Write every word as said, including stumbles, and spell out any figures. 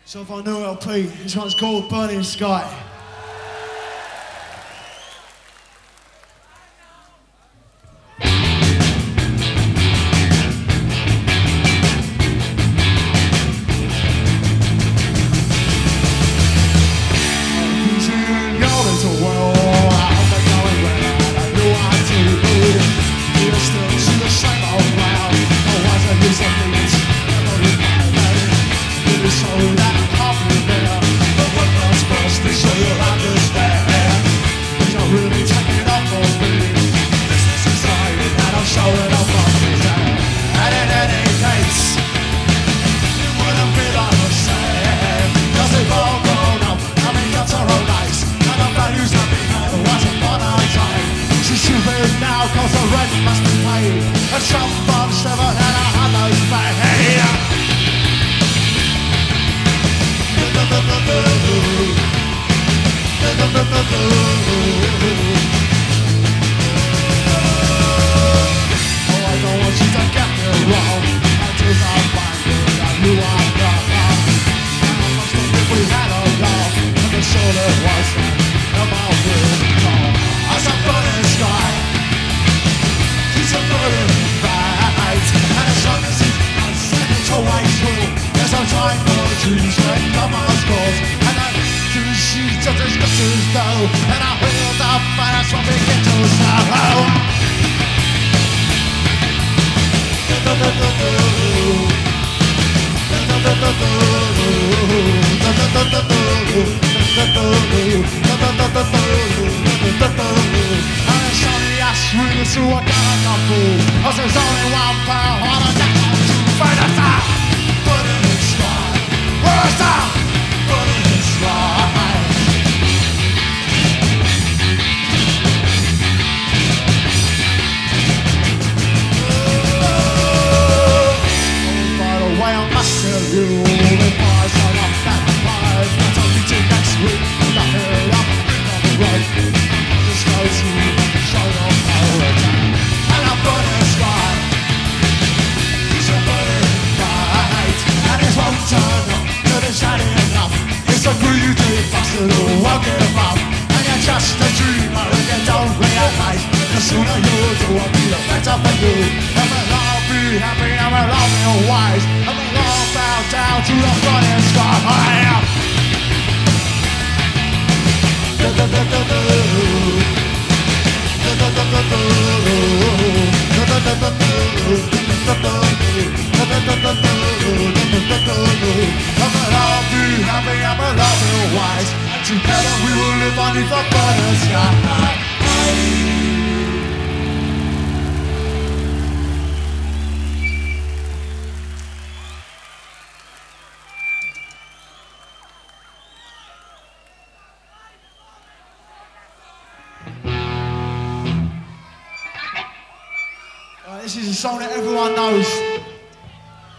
So if I new L P, this one's called Burning Sky. Cause the rent must be paid. A shop from seven and a hammer's paid. Oh, I don't want you to get me wrong. Until I find it, I knew I'd got off. I must admit we had a laugh, and the soul it was about will call. As a burning sky, it's a burning fight, and as long as it's set it always through, there's no time for dreams when numbers calls, and I do see just as much as though, and I wheeled up and I saw begin to slow. Through a dark pool, cause there's only one power on a deck to find us out. Burning sky, where's that? Burning sky. Oh, by the way, I must tell you, if I sign up that prize, that's only till next week. I heard up on the road, this goes to show off. And I'm burning sky. It's a burning fight, and it won't turn up till it's shining enough. It's a greedy bastard who won't give up, and you're just a dreamer and you don't realize the sooner you do it, the better for you. And we'll all be happy and we'll all be wise, and we'll all bow down to the burning sky. Do do do do do. I'll be happy, I'm a loving wise, and together we will live beneath the burning sky. This is a song that everyone knows.